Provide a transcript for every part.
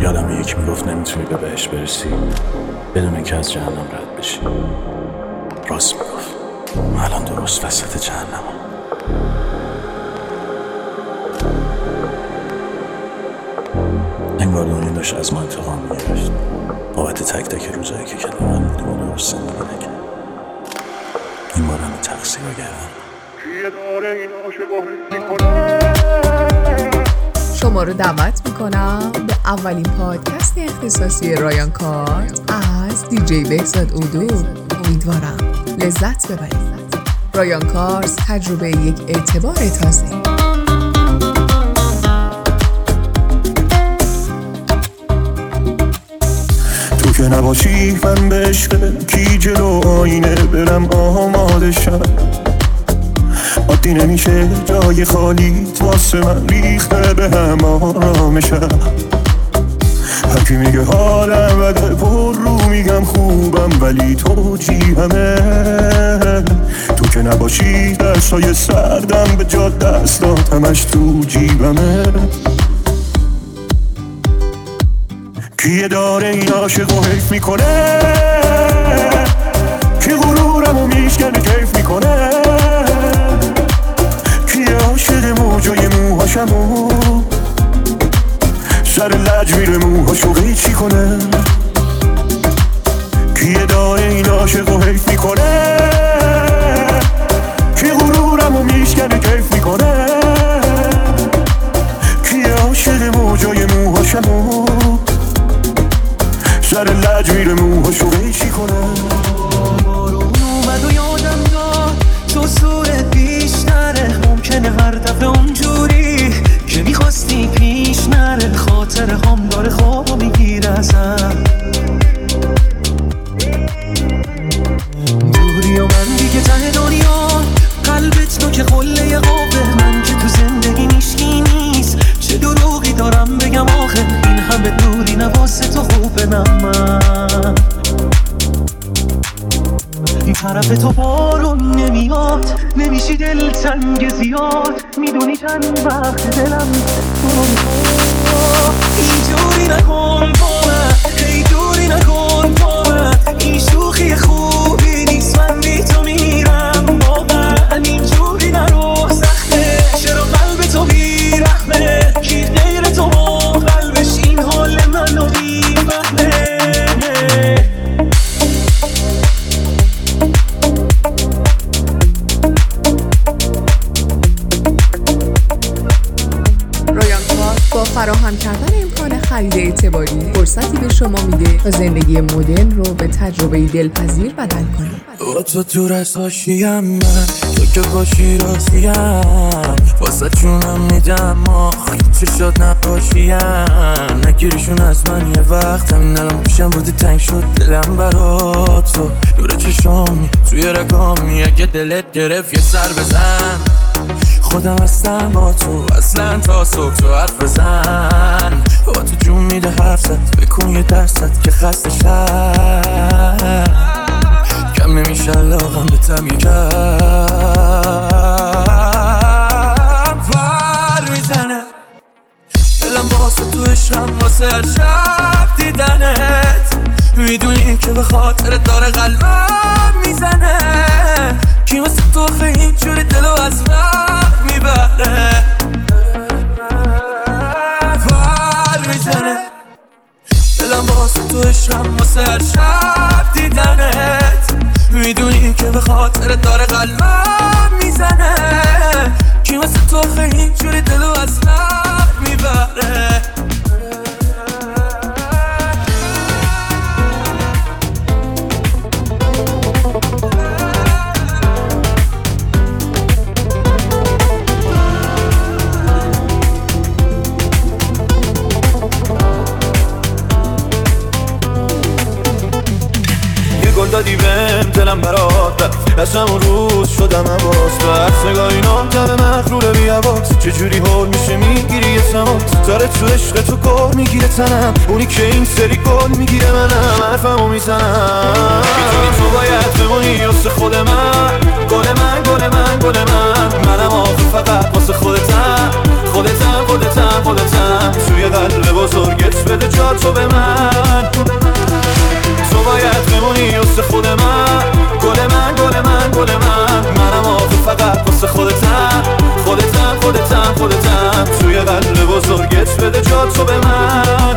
یادم یکی میگفت نمیتونی به بهشت برسی بدون اینکه از جهنم رد بشی. راست میگفت. الان درست وسط جهنمم. انگار دنیا داشت از ما انتقام میگرفت بابت تک تک روزایی که کنار هم بودیم و درست زندگی نکرد. این بار همه تقصیر رو شما رو دعوت میکنم به اولین پادکست اختصاصی رایان کارز از دیجی بهزاد اودو. امیدوارم لذت ببرید. رایان کارز، تجربه یک اعتبار تازه. تو که نباشی من به عشق کی جلو آینه برم آماده شم. عادی نمیشه جای خالی واسه من ریخته به هم آرامشم. هرکی میگه حالم بده پر رو میگم خوبم ولی تو جیبمه. تو که نباشی دستای سردم به جا دستات همش تو جیبمه. کیه داره این عاشق و حیف میکنه؟ کی غرورمو میشکنه کیف میکنه؟ کیه عاشق موجای موهاشمو سر لج میره موهاشو قیچی کنه؟ کیه داره این عاشق و حیف میکنه؟ کی غرورمو میشکنه کیف میکنه؟ کیه عاشق موجای موهاشمو سر لج میره موهاشو قیچی کنه؟ بارون اومد و یادم داد تو صورت بیشتره. ممکنه هر دفعه اونجوری که میخواستی پیش نره. خاطر هم داره خوابو میگیره ازم. دوری و من دیگه ته دنیا قلبت تو که قله قابه. من که تو زندگی نیشکی نیست چه دروغی دارم بگم آخه. این همه دوری نواسه تو خوبه من این طرف تو بارون نمیاد. نمیشی دلتنگ زیاد. میدونی چند وقت دلم اینجوری نکن با من. ای دوری نکن با من. این شوخی خوبی نیست. من بی تو میرم با من. اینجوری نرو سخته. چرا قلب تو بیرحمه؟ کی غیر تو با قلبش این حال منو بیفهمه؟ با فراهم کردن امکان خرید اعتباری فرصتی به شما میده تا زندگی مدرن رو به تجربه دلپذیر بدل کنید. با تو دور از حاشیم من تو که باشی راضیم. واسه جونم میدم آخی چه شد نباشیم. نگیریشون از من یه وقت همین الان پیشم بودی تنگ شد دلم برات. تو دور چشامی توی رگامی اگه دلت گرفت یه سر بزن. خودم هستم با تو اصلا تا صبح تو حرف بزن. با تو جون میده حرف زد بکن یه درصد که خسته شد. کم نمیشه علاقم به تم یکم ور میزنه. دلم واسه تو عشقم واسه هر شب دیدنت. میدونی که به خاطر داره قلبم میزنه. کی واسه تو خیلی اینجوری دلو از وقت میبره. ور میزنه. دلم واسه تو عشقم واسه هر شب دیدنت. میدونی که به خاطر داره قلبم میزنه. کی واسه تو خیلی اینجوری دلو از وقت میبره. دادی بهم دلم برات رفت. از همون روز شدم عباس. تو هر سگاه اینا دم مغروره بی عباس. چجوری حال میشه میگیری یه سمات. داره تو عشق تو گل میگیره تنم. اونی که این سری گل میگیره منم حرفمو میزنم. میتونی تو باید بمونی واسه خود من. گل من گل من گل من. منم آخه فقط واسه خودتم. خودتم خودتم خودتم. توی قلب بزرگت بده جا تو به من. تو باید بمونی واسه خود من، گل من گل من گل من. منم آخه فقط واسه خودتم، خودتم خودتم خودتم. توی قلب بزرگت بده جا تو به من.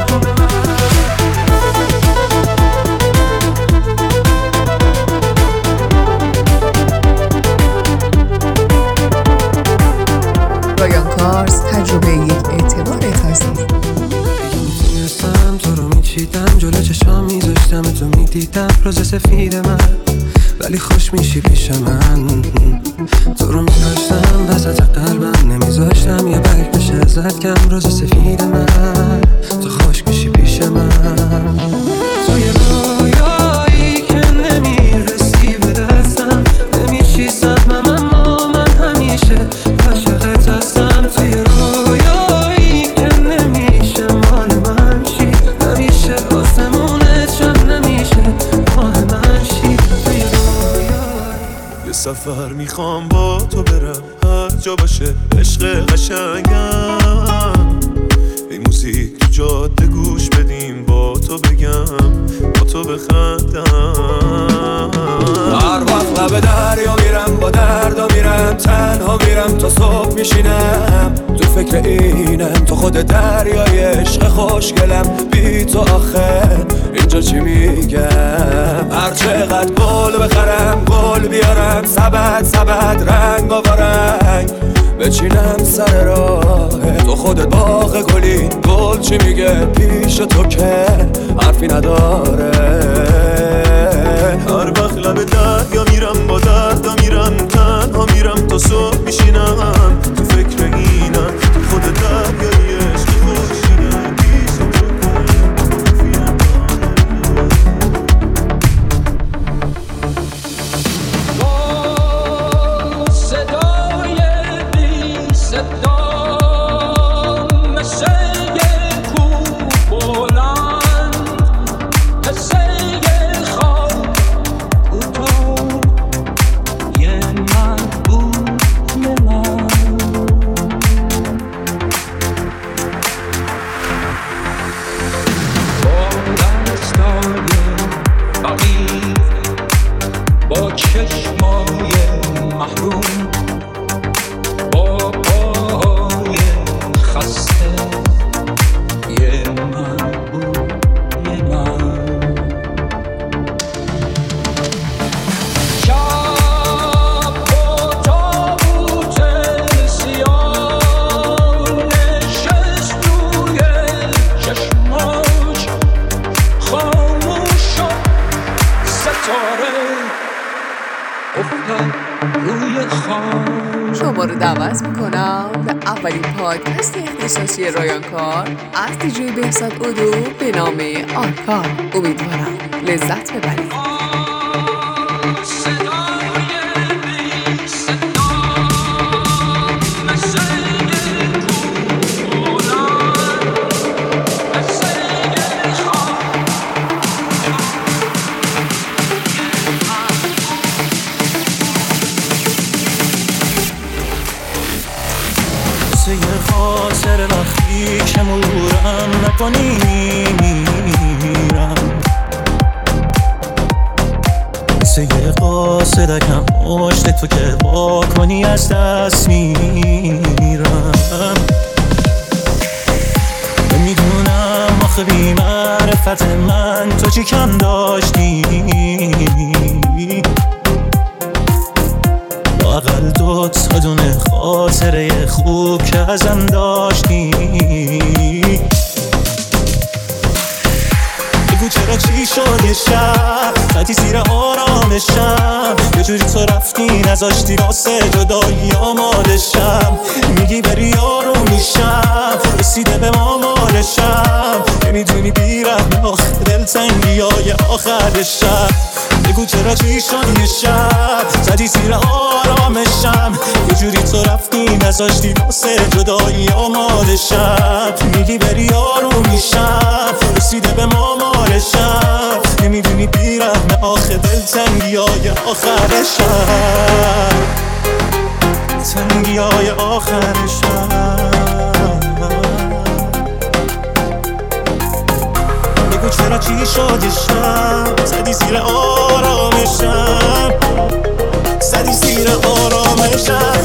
رایان کارز، تجربه یک اعتبار تازه. میتونستم تو رو میچیدم، جلو چشام میذاشتم تو میدیدم روز سفید من، ولی خوش میشی پیش من. تو رو میداشتم وسط قلبم، نمیذاشتم یه برگ بشه ازت کم. روز سفید من، تو خوش میشی پیش من. تو یه رویایی که نمیرسی به دستم، نمیشی سهمم اما من همیشه عاشقت هستم. تو یه رویایی که نمیشه مال من شی، همیشه آسمونت شم نمیشه مال من شی. تو یه رویایی یه سفر میخوام با تو برم، هر جا باشه عشق قشنگم. این موزیک تو جاده گوش بدیم، با تو بگم با تو بخندم. هر وقت لب دریا میرم با دردا میرم، تنها میرم تا صبح میشینم. تو فکر اینم تو خود دریای عشق خوشگلم. بی تو آخه اینجا چی میگم؟ هر چقدر گل بخرم گل بیارم، سبد سبد رنگ و رنگ بچینم سر راه تو. خودت باغ گلی، گل چی میگه پیش تو که حرفی نداره. هر وقت لب دریا میرم با دردا میرم، تنها میرم تا صبح میشینم. تو فکر اینم تو خود دریای عشق خوشگلم. پیش تو شما رو دعوت میکنم به اولین پادکست اختصاصی رایان کار از دیجی بهزاد اودو به نام آرکا. امیدوارم لذت ببرید. خاطر وقتی که مرورم نکنی میرم، مثل یه قاصدکم پشت تو که با کنی از دست میرم. نمیدونم آخه بی معرفت من تو چی کم داشتی، لااقل دوتا دونه خاطره خوب که ازم داشتی. بگو چرا چی شد یه شب زدی زیر آرامشم، یه جوری تو رفتی نذاشتی واسه جدایی آمادشم. میگی بری یارو میشم، رسیده به ما مالشم. نمیدونی بیرم آخه دلتنگی های آخر شب. بگو چرا چی شد یه شب زدی زیر آرامشم، یه جوری تو رفتی نذاشتی واسه جدایی آمادشم. میگی بری یارو میشم، رسیده به ما مالشم. نمیدونی بیرم آخه دلتنگی های آخر شب، تنگی های آخر شب. چی شد یه شب زدی زیر آرامشم، زدی زیر آرامشم.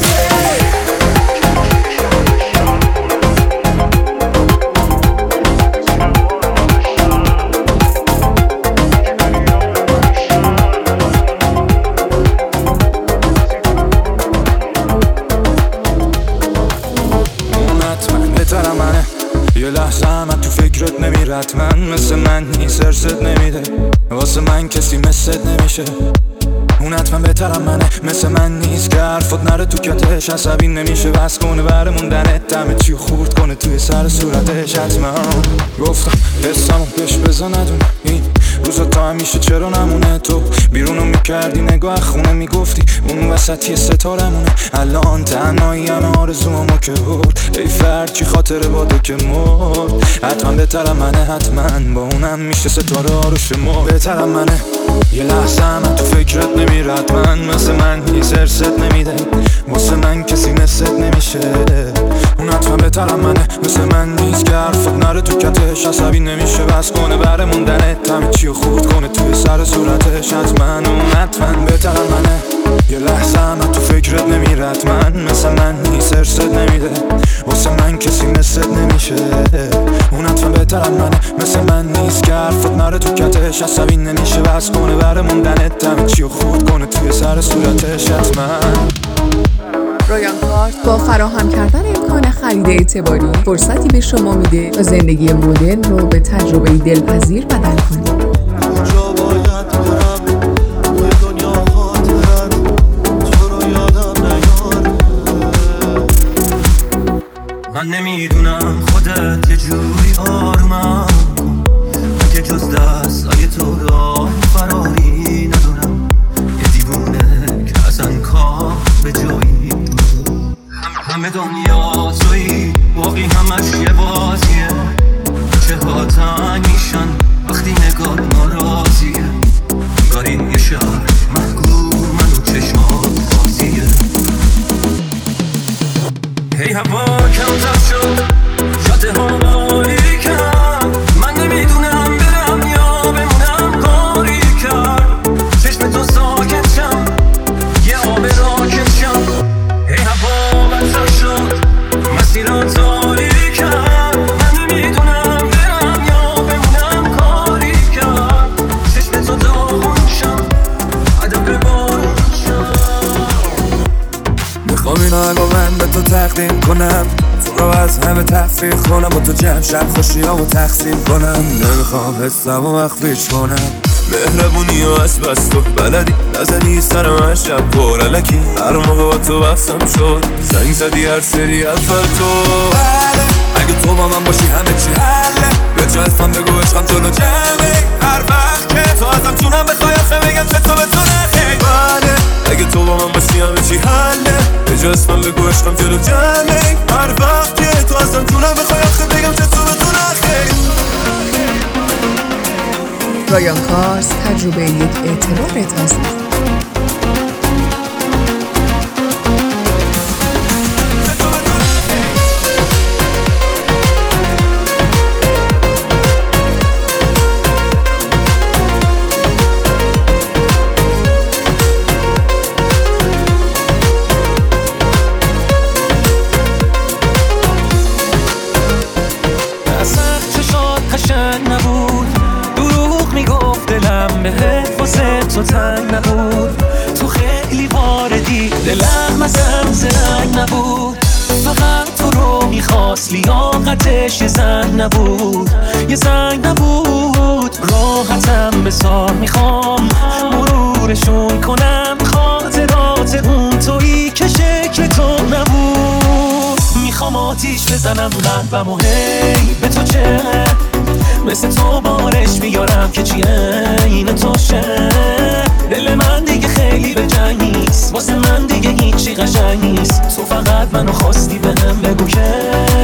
یه لحظه من تو فکرت نمیره، حتما مثل من نیست، ارزت نمیده، واسه من کسی مثلت نمیشه. اون حتما بهترم منه، مثل من نیست که حرفات نره تو کتش، عصبی نمیشه بس کنه بره موندنت، دمه چی خورد کنه توی سر صورتش. حتما گفتم حسمو بهش بزا ندونه، این روزا تا همیشه چرا نمونه، تو بیرونو میکردی نگاه خونه میگفتی اون وسطی ستارمونه. الان تنهایی همه آرزومو که برد، ای فرد چی خاطره باده که مرد. حتما بهترم منه، حتما با اونم میشه ستاره ها رو شما. بهترم منه، یه لحظه من تو فکرت نمیره، حتما مثل من نیست، ارزت نمیده، واسه من کسی مثلت نمیشه. اون حتما بهترم منه، مثل من نیست که حرفت نره تو کتش، عصبی نمیشه بس کنه بره موندنت، همه چی رو خورد کنه توی سر صورتش. حتما اون حتما بهترم منه، یه لحظه من تو فکرت نمیره، حتما مثل من نیست، ارزت نمیده، واسه من کسی مثلت نمیشه. اون حتما بهترم منه، مثل من نیست که حرفت نره تو کتش، عصبی نمیشه بس کنه بره موندنت، همه چی رو خورد کنه توی سر صورتش. حتما رایان کارت با فراهم کردن امکان خرید اعتباری فرصتی به شما میده تا زندگی مدرن رو به تجربه دلپذیر بدل کنید. کجا باید برم توی دنیا خاطرت تو رو یادم نیاره. من نمیدونم خودت یه جوری آرومم که جز دستای تو راه فراری ندونم، یه دیوونه که اصلا کار به جایی، همه دنیا تویی باقی همش یه بازیه، چه ها تنگ میشن وقتی نگاه ناراضیه، انگاری یه شهر محکوم منو چشمات بازیه. هی هوا کمتر شد جاده ها باریکم، من نمیدونم برم یا بمونم کاری کرد، چشم تو ساکت شم یه آب راکت شم. هی هوا بدتر شد مسیران تاریکم، من نمیدونم برم یا بمونم کاری کرد، چشم تو داغون شم عدم بارون شم. میخوام این آهنگو من به تو تقدیم کنم، تو رو از همه تفریح کنم، با تو جمع شب خوشیامو تقسیم کنم، نمیخوام حسمو مخفیش کنم. مهربونی و از بس تو بلدی نزدی سر من شب پرلکی، هر موقع با تو بحثم شد زنگ زدی هر سری اول تو. اگه تو با من باشی همه چی حله، به جا اسمم بگو عشقم جلو جمعه، هر وقت که تو ازم جونم بخوای آخه بگم چه تو به تو نخی. بله اگه تو با من باشی همه چی حله، به جا اسمم بگو عشقم جلو جمعه، هر وقت که تو ازم جونم بخوای آخه بگم چه تو به تو نخی. رایان کارت تجربه یک اعتبار تازه. تو تنگ نبود، تو خیلی واردی دلم ازم زنگ نبود، فقط تو رو میخواست لیاقتش یه زنگ نبود، یه زنگ نبود. راحتم بذار میخوام مرورشون کنم، خاطرات اون تویی که شکل تو نبود. میخوام آتیش بزنم قلبم و هی به تو چه مثل تو بارش میارم که چیه این توشه. دل من دیگه خیلی به جنگ نیست، واسه من دیگه هیچی قشنگ نیست، تو فقط منو خواستی بهم بگو که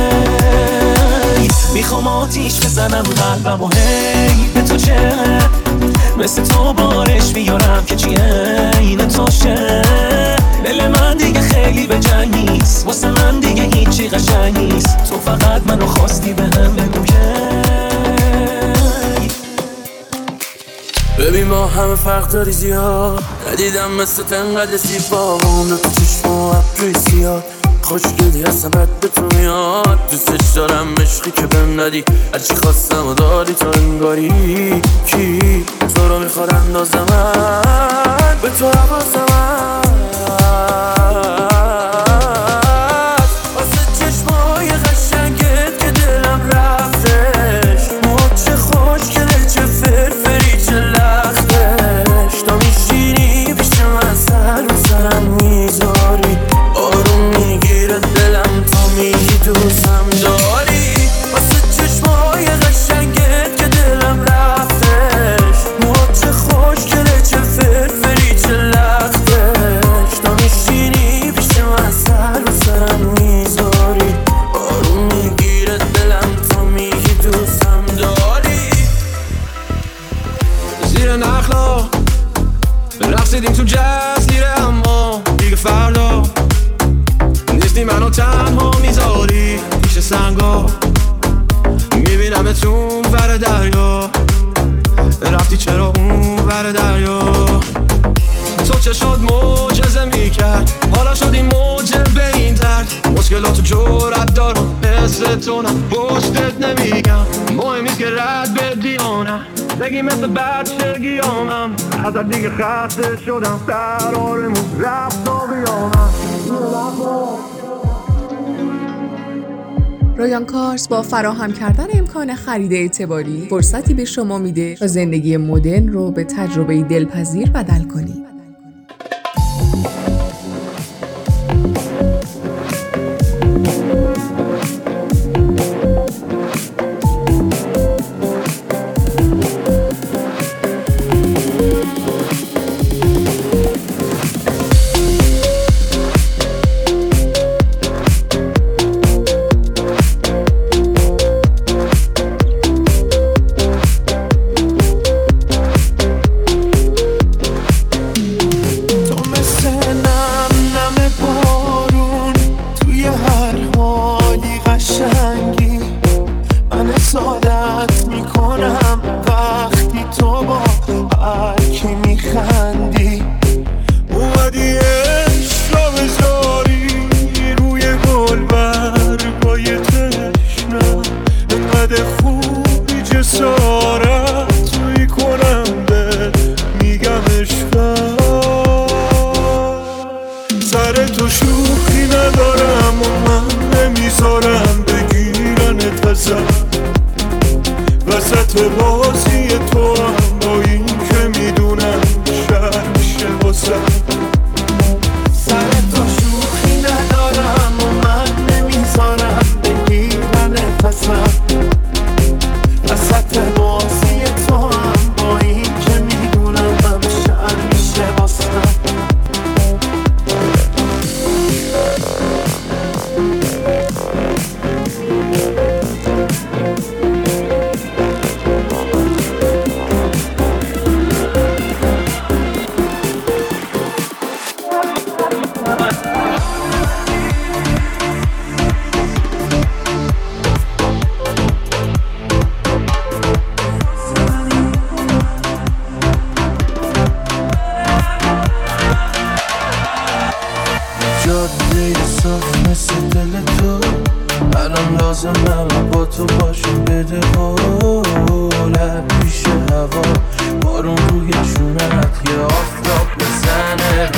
میخوام آتیش بزنم قلبم و هی به تو چه مثل تو بارش میارم که چیه این توشه. دل من دیگه خیلی به جنگ نیست، واسه من دیگه هیچی قشنگ نیست، تو فقط منو خواستی بهم بگو که ببین ما همه فرق داری زیاد، ندیدم مثل تنقدر سیبا و اون تو چشم و ابروی زیاد. خوشگلی هستم بد به تو میاد، دوستش دارم عشقی که بهم ندی، هرچی خواستم و داری تو انگاری. کی تو رو میخواد اندازمت به تو حواسمت، واسه چشمای قشنگت که دلم رفتش، چه خوشگله چه فرفری چه لختش، تا میشینی پیش من سر و سرم میذاری، آروم میگیره دلم تا میگی دوستم داری. واسه چشمای قشنگت که دلم رفتش، چه خوشگله چه فرفری چه لختش، تا میشینی پیش من سر و سرم میذاری، آروم میگیره دلم تا میگی دوستم داری. زیر نخلا رقصیدیم تو جزیره، اما دیگه فردا نیستی منو تنها میذاری پیش سنگا. میبینم تو ور دریا، رفتی چرا اون ور دریا؟ تو چه شد معجزه میکرد، حالا شد این موجه به این درد. مشکلاتو جرأت دارم مثل تو نه پشتت نمیگم، مهم نیست که رد بدیانم، بگی مثل بچگیامم، ازت دیگه خسته شدم، قرارمون رفت و بیامم. رایان کارز با فراهم کردن امکان خرید اعتباری فرصتی به شما میده تا زندگی مدرن رو به تجربه دلپذیر بدل کنید. وسط بازی تو هم با این که میدونم شهر میشه واسه سر تو شوخی ندارم و من نمیذارم بگیرن نفسم، وسط بازی تو هم با این که میدونم هم شهر میشه واسه جاده صاف مثل دل تو، الان لازمم با تو باشم، بده قولت پیش هوا، بارون روی چونت یه آفتاب بزنه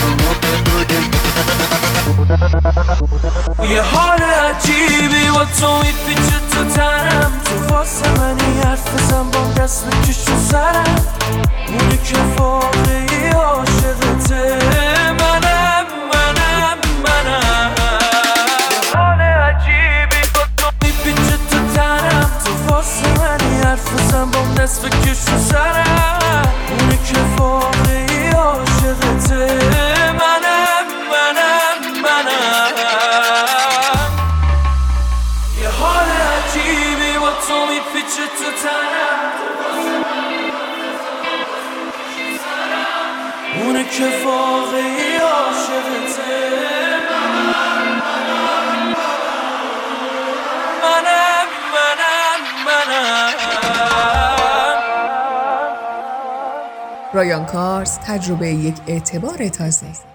یه حال عجیبی با تو میپیچه تو تنم، تو واسه منی حرف بزن با دست بکش تو سرم، اونی که واقعی عاشقته منم. یه حال عجیبی با تو میپیچه تو تنم، تو واسه منی حرف بزن با دست بکش تو سرم، اونی که واقعی عاشقته منم. یه حال عجیبی با تو میپیچه تو تنم، اونه که واقعی عاشقته منم. رایان کارز، تجربه یک اعتبار تازه.